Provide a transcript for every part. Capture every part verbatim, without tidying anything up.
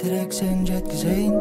Erterek seni жеткізейін.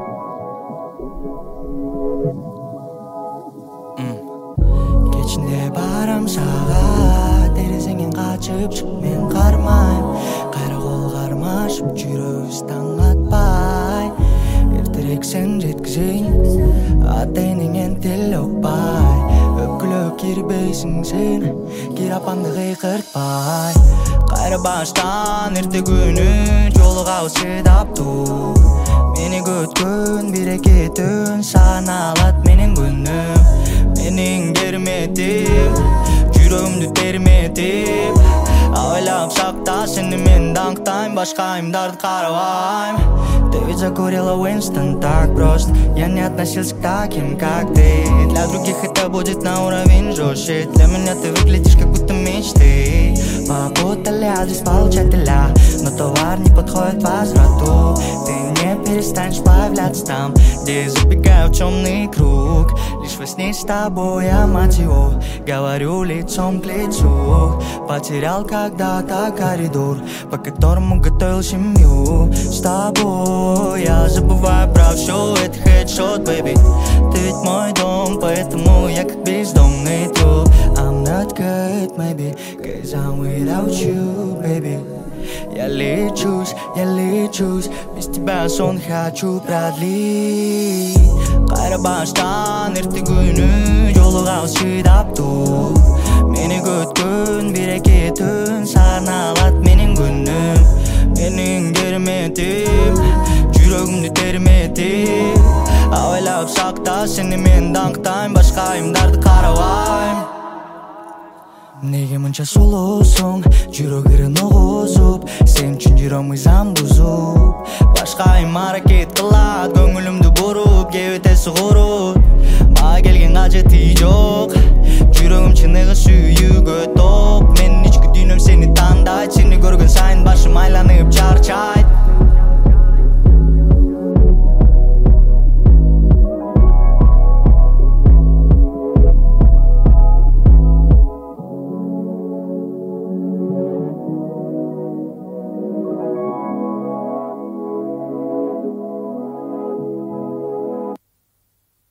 Кечінде барам саға, терезеңнен қачып шық, мен қармайм. Қайра қол қармашып, жүрегіз таң атпай. Ертерек сен жеткізейін, ата-енеңнен тіл өкпай. Өкіліп кербейсің сен, кер апаңды қиқыртпай. Қайра баштан ерте күні жолыға шыдап тұр. Мені көткін берекетін саналат менің күнім. Менің керметім, жүрегімді терметіп. Ойлап сақта сені мен даңқтайм, башқа имдарды қаравайм. Ты ведь закурила Уинстон так просто. Я не относился к таким, как ты. Для других это будет на уровень жестче. Для меня ты выглядишь как будто мечты. Попутали адрес получателя, но товар не подходит по возврату. Ты не перестанешь появляться там, где я забегаю в темный круг. Лишь во сне с тобой я, мать его, говорю лицом к лицу. Потерял когда-то коридор, по которому готовил семью. С тобой я забываю про все, это headshot, baby. Ты ведь мой дом, поэтому я как бездомный труп. I'm not good, maybe, cause I'm without you, baby. Я лечусь, я лечусь, без тебя сон хочу продлить. Қайра баштан ерте күні жолыға шыдап тұр. Мені көткін берекетін саналат менің күнім. Менің керметім, жүрегімді терметіп. Ойлап сақта сені мен даңқтайм, башқа имдарды қаравайм. Неге мұнша сұлусың, жүрегірін ұғызып, сен үшін жүрегім заң бұзып. Башқа им